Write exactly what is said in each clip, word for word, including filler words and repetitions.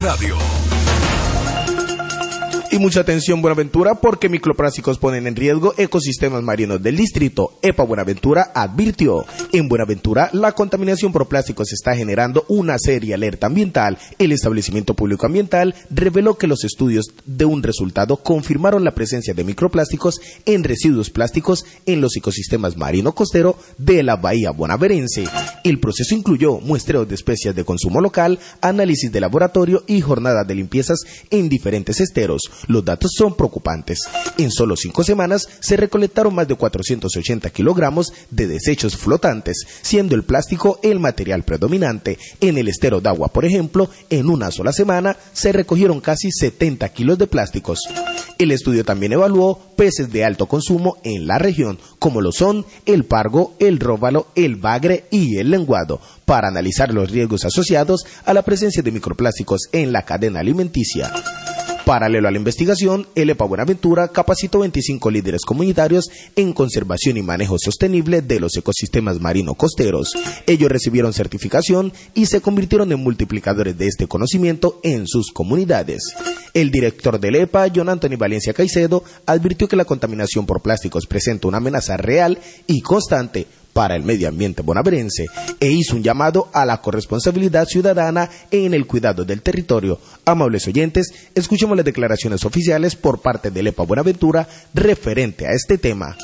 Radio. Y mucha atención, Buenaventura, porque microplásticos ponen en riesgo ecosistemas marinos del distrito. EPA Buenaventura advirtió. En Buenaventura, la contaminación por plásticos está generando una seria alerta ambiental. El establecimiento público ambiental reveló que los estudios de un resultado confirmaron la presencia de microplásticos en residuos plásticos en los ecosistemas marino-costero de la bahía bonaverense. El proceso incluyó muestreo de especies de consumo local, análisis de laboratorio y jornadas de limpiezas en diferentes esteros. Los datos son preocupantes. En solo cinco semanas se recolectaron más de cuatrocientos ochenta kilogramos de desechos flotantes, siendo el plástico el material predominante. En el estero de Agua, por ejemplo, en una sola semana se recogieron casi setenta kilos de plásticos. El estudio también evaluó peces de alto consumo en la región, como lo son el pargo, el róbalo, el bagre y el lenguado, para analizar los riesgos asociados a la presencia de microplásticos en la cadena alimenticia. Paralelo a la investigación, el EPA Buenaventura capacitó veinticinco líderes comunitarios en conservación y manejo sostenible de los ecosistemas marino-costeros. Ellos recibieron certificación y se convirtieron en multiplicadores de este conocimiento en sus comunidades. El director del EPA, John Anthony Valencia Caicedo, advirtió que la contaminación por plásticos presenta una amenaza real y constante para el medio ambiente bonaverense e hizo un llamado a la corresponsabilidad ciudadana en el cuidado del territorio. Amables oyentes, escuchemos las declaraciones oficiales por parte del EPA Buenaventura referente a este tema.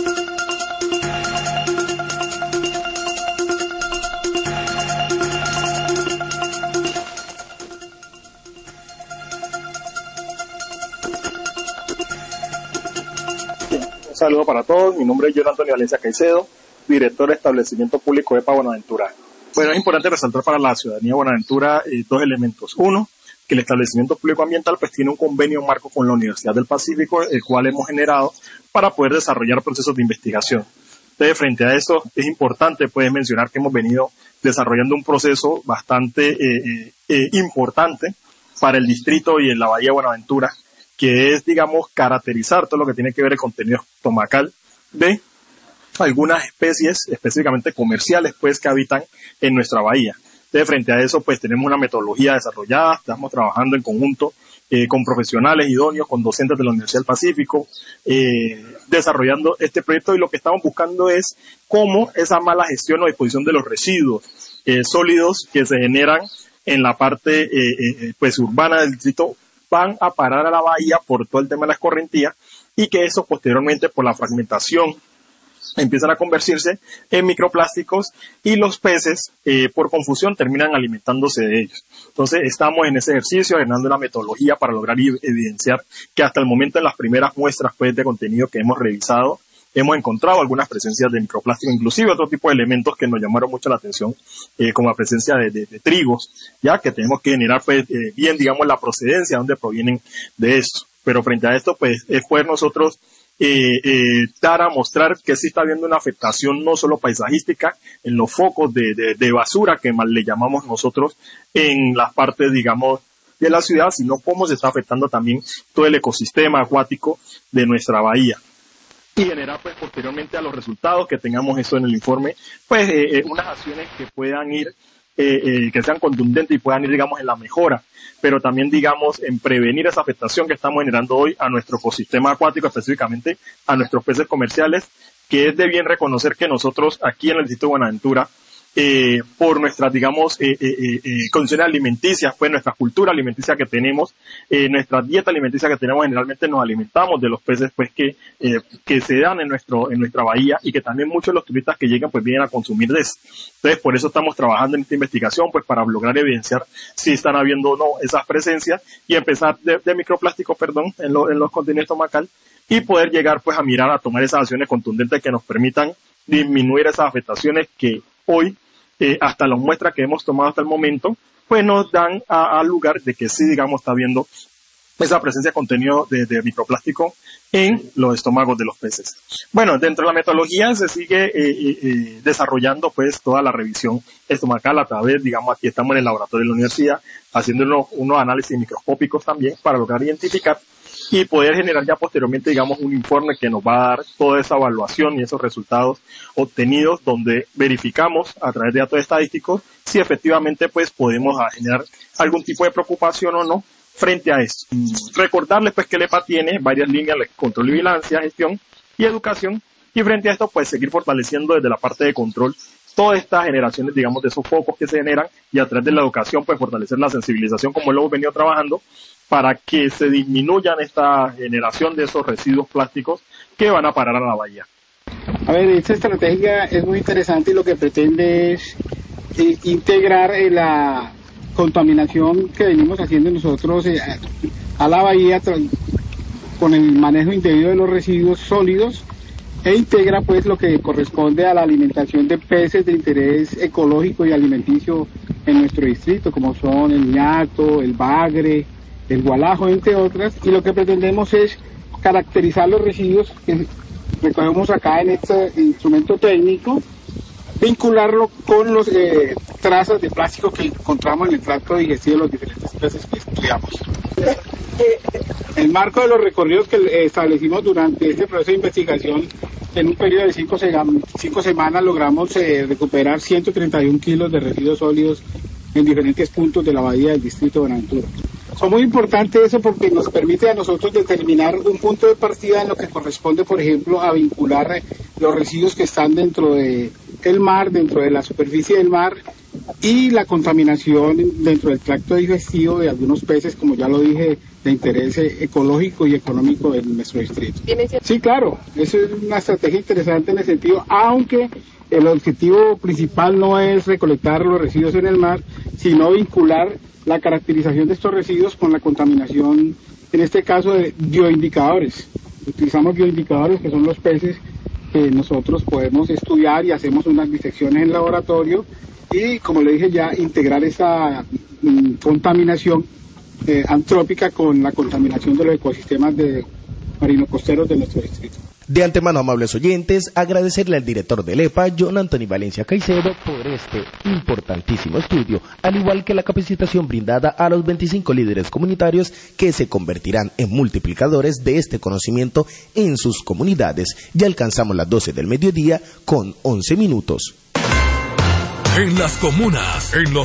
Un saludo para todos, mi nombre es John Anthony Valencia Caicedo, director de Establecimiento Público EPA Buenaventura. Bueno, es importante resaltar para la ciudadanía de Buenaventura eh, dos elementos. Uno, que el Establecimiento Público Ambiental pues tiene un convenio marco con la Universidad del Pacífico, el cual hemos generado para poder desarrollar procesos de investigación. Entonces, frente a esto, es importante pues mencionar que hemos venido desarrollando un proceso bastante eh, eh, eh, importante para el distrito y en la Bahía de Buenaventura, que es, digamos, caracterizar todo lo que tiene que ver el contenido estomacal de algunas especies, específicamente comerciales, pues, que habitan en nuestra bahía. Entonces, frente a eso, pues, tenemos una metodología desarrollada, estamos trabajando en conjunto eh, con profesionales idóneos, con docentes de la Universidad del Pacífico, eh, desarrollando este proyecto, y lo que estamos buscando es cómo esa mala gestión o disposición de los residuos eh, sólidos que se generan en la parte, eh, eh, pues, urbana del distrito van a parar a la bahía por todo el tema de la escorrentía, y que eso posteriormente, por la fragmentación, empiezan a convertirse en microplásticos, y los peces, eh, por confusión, terminan alimentándose de ellos. Entonces, estamos en ese ejercicio, generando una metodología para lograr evidenciar que hasta el momento, en las primeras muestras pues, de contenido que hemos revisado, hemos encontrado algunas presencias de microplástico, inclusive otro tipo de elementos que nos llamaron mucho la atención, eh, como la presencia de, de, de trigos, ya que tenemos que generar pues, eh, bien, digamos, la procedencia, dónde provienen de eso. Pero frente a esto, pues, es poder nosotros Eh, eh, dar a mostrar que sí está habiendo una afectación no solo paisajística en los focos de, de, de basura, que mal le llamamos nosotros, en las partes, digamos, de la ciudad, sino cómo se está afectando también todo el ecosistema acuático de nuestra bahía. Y generar, pues, posteriormente a los resultados que tengamos eso en el informe, pues, eh, eh, unas acciones que puedan ir, eh, eh, que sean contundentes y puedan ir, digamos, en la mejora, pero también, digamos, en prevenir esa afectación que estamos generando hoy a nuestro ecosistema acuático, específicamente a nuestros peces comerciales, que es de bien reconocer que nosotros aquí en el distrito de Buenaventura, eh, por nuestras, digamos, eh, eh, eh, condiciones alimenticias, pues nuestra cultura alimenticia que tenemos, eh, nuestra dieta alimenticia que tenemos, generalmente nos alimentamos de los peces, pues, que, eh, que se dan en nuestro, en nuestra bahía, y que también muchos de los turistas que llegan, pues, vienen a consumir de eso. Entonces, por eso estamos trabajando en esta investigación, pues, para lograr evidenciar si están habiendo o no esas presencias, y empezar de, de microplásticos, perdón, en, lo, en los contenidos estomacal, y poder llegar, pues, a mirar, a tomar esas acciones contundentes que nos permitan disminuir esas afectaciones que hoy, eh, hasta las muestras que hemos tomado hasta el momento, pues nos dan al lugar de que sí, digamos, está habiendo esa presencia de contenido de, de microplástico en los estómagos de los peces. Bueno, dentro de la metodología se sigue eh, eh, desarrollando pues toda la revisión estomacal a través, digamos, aquí estamos en el laboratorio de la universidad haciendo unos, unos análisis microscópicos también para lograr identificar y poder generar ya posteriormente, digamos, un informe que nos va a dar toda esa evaluación y esos resultados obtenidos, donde verificamos a través de datos estadísticos si efectivamente pues podemos generar algún tipo de preocupación o no frente a eso. Recordarles pues que el E P A tiene varias líneas de control y vigilancia, gestión y educación, y frente a esto pues seguir fortaleciendo desde la parte de control todas estas generaciones, digamos, de esos focos que se generan, y a través de la educación pues fortalecer la sensibilización como lo hemos venido trabajando para que se disminuyan esta generación de esos residuos plásticos que van a parar a la bahía. A ver, esta estrategia es muy interesante y lo que pretende es eh, integrar eh, la contaminación que venimos haciendo nosotros eh, a la bahía con el manejo indebido de los residuos sólidos, e integra pues lo que corresponde a la alimentación de peces de interés ecológico y alimenticio en nuestro distrito, como son el ñato, el bagre, el gualajo, entre otras, y lo que pretendemos es caracterizar los residuos que recogemos acá en este instrumento técnico, vincularlo con las eh, trazas de plástico que encontramos en el tracto digestivo de los diferentes peces que estudiamos. El marco de los recorridos que establecimos durante este proceso de investigación, en un periodo de cinco, cinco semanas logramos eh, recuperar ciento treinta y un kilos de residuos sólidos en diferentes puntos de la bahía del distrito de Buenaventura. Es muy importante eso porque nos permite a nosotros determinar un punto de partida en lo que corresponde, por ejemplo, a vincular los residuos que están dentro de el mar, dentro de la superficie del mar, y la contaminación dentro del tracto digestivo de algunos peces, como ya lo dije, de interés ecológico y económico en nuestro distrito. Sí, claro, eso es una estrategia interesante en ese sentido, aunque el objetivo principal no es recolectar los residuos en el mar, sino vincular la caracterización de estos residuos con la contaminación, en este caso de bioindicadores. Utilizamos bioindicadores, que son los peces que nosotros podemos estudiar y hacemos unas disecciones en laboratorio, y como le dije ya, integrar esa mm, contaminación eh, antrópica con la contaminación de los ecosistemas de marino-costeros de nuestro distrito. De antemano, amables oyentes, agradecerle al director del E P A, John Anthony Valencia Caicedo, por este importantísimo estudio, al igual que la capacitación brindada a los veinticinco líderes comunitarios que se convertirán en multiplicadores de este conocimiento en sus comunidades. Ya alcanzamos las doce del mediodía con once minutos. En las comunas, en los